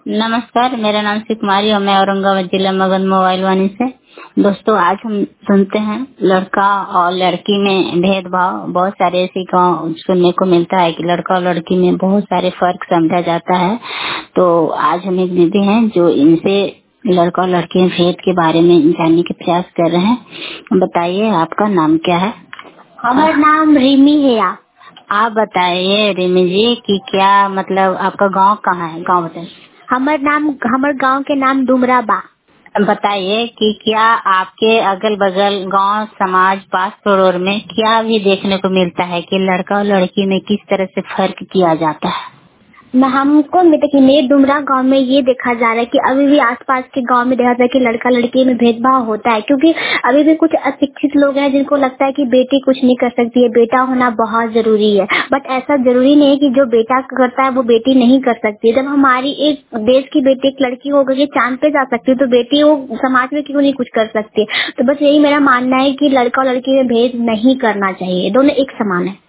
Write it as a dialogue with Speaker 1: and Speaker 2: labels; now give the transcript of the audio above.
Speaker 1: नमस्कार, मेरा नाम शिव कुमारी और मैं औरंगाबाद जिला मगध मोबाइल वाणी से। दोस्तों, आज हम सुनते हैं लड़का और लड़की में भेदभाव। बहुत सारे ऐसे गाँव सुनने को मिलता है कि लड़का और लड़की में बहुत सारे फर्क समझा जाता है। तो आज हम एक दीदी हैं जो इनसे लड़का और लड़की में भेद के बारे में जानने के प्रयास कर रहे हैं। बताइए, आपका नाम क्या है?
Speaker 2: हमारा नाम रिमी है।
Speaker 1: आप बताइए रिमी जी कि क्या मतलब आपका गांव कहाँ है? गांव बताइए।
Speaker 2: हमारे गांव के नाम डुमराबा।
Speaker 1: बताइए कि क्या आपके अगल बगल गांव समाज पास पड़ोस में क्या भी देखने को मिलता है कि लड़का और लड़की में किस तरह से फर्क किया जाता है?
Speaker 2: हमको मेरे डुमरा गांव में ये देखा जा रहा है कि अभी भी आसपास के गांव में देखा जा रहा है कि लड़का लड़की में भेदभाव होता है, क्योंकि अभी भी कुछ अशिक्षित लोग हैं जिनको लगता है कि बेटी कुछ नहीं कर सकती है, बेटा होना बहुत जरूरी है। बट ऐसा जरूरी नहीं है कि जो बेटा करता है वो बेटी नहीं कर सकती। जब हमारी एक देश की बेटी एक लड़की होकर के चांद पे जा सकती है तो बेटी वो समाज में क्यों नहीं कुछ कर सकती। तो बस यही मेरा मानना है कि लड़का और लड़की में भेद नहीं करना चाहिए, दोनों एक समान है।